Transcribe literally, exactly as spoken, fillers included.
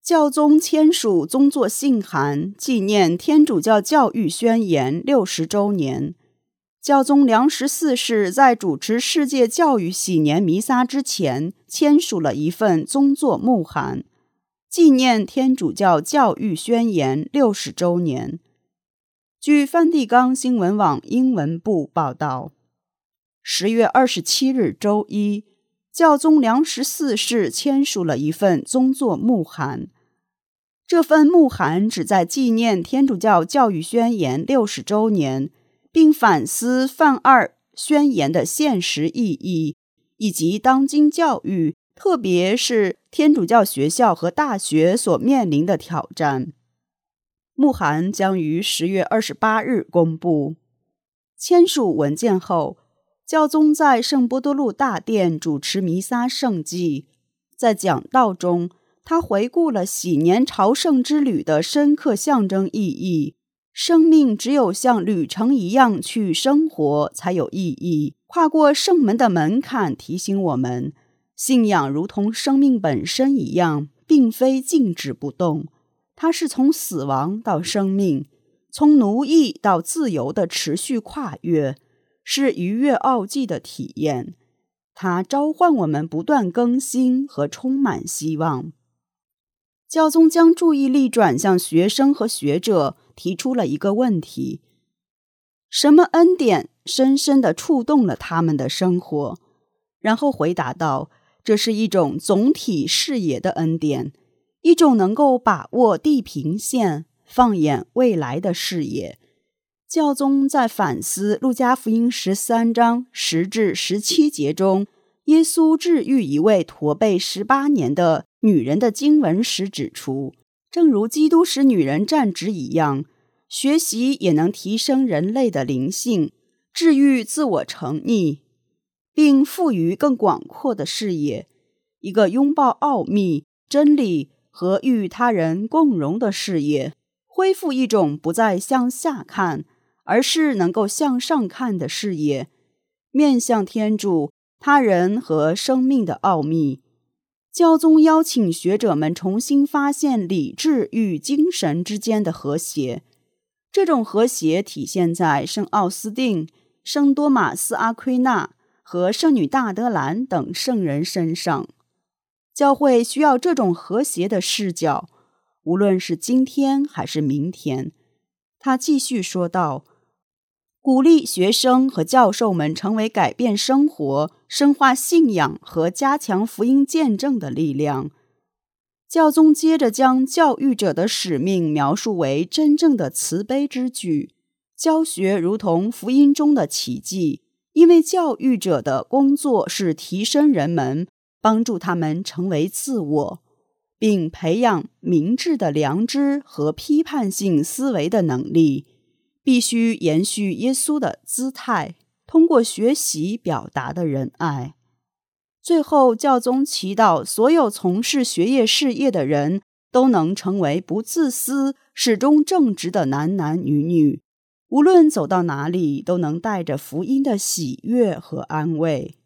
教宗签署宗座信函，纪念天主教教育宣言六十周年。教宗良十四世在主持世界教育喜年弥撒之前，签署了一份宗座牧函，纪念天主教教育宣言六十周年。据梵蒂冈新闻网英文部报道，十月二十七日周一，教宗良十四世签署了一份宗座牧函。这份牧函旨在纪念天主教教育宣言六十周年，并反思梵二宣言的现实意义，以及当今教育，特别是天主教学校和大学所面临的挑战。牧函将于十月二十八日公布。签署文件后，教宗在圣波多禄大殿主持弥撒圣祭，在讲道中，他回顾了喜年朝圣之旅的深刻象征意义。生命只有像旅程一样去生活才有意义。跨过圣门的门槛提醒我们，信仰如同生命本身一样，并非静止不动，它是从死亡到生命，从奴役到自由的持续跨越，是逾越奥迹的体验。它召唤我们不断更新和充满希望。教宗将注意力转向学生和学者，提出了一个问题：什么恩典深深地触动了他们的生活？然后回答道，这是一种总体视野的恩典，一种能够把握地平线、放眼未来的视野。教宗在反思路加福音十三章十至十七节中，耶稣治愈一位驼背十八年的女人的经文时指出，正如基督使女人站直一样，学习也能提升人类的灵性，治愈自我沉溺，并赋予更广阔的视野，一个拥抱奥秘、真理和与他人共荣的视野，恢复一种不再向下看，而是能够向上看的视野，面向天主、他人和生命的奥秘。教宗邀请学者们重新发现理智与精神之间的和谐，这种和谐体现在圣奥斯定、圣多马斯阿奎那和圣女大德兰等圣人身上。教会需要这种和谐的视角，无论是今天还是明天。他继续说道，鼓励学生和教授们成为改变生活、深化信仰和加强福音见证的力量。教宗接着将教育者的使命描述为真正的慈悲之举，教学如同福音中的奇迹，因为教育者的工作是提升人们，帮助他们成为自我，并培养明智的良知和批判性思维的能力。必须延续耶稣的姿态，通过学习表达的仁爱。最后，教宗祈祷所有从事学业事业的人都能成为不自私、始终正直的男男女女，无论走到哪里，都能带着福音的喜悦和安慰。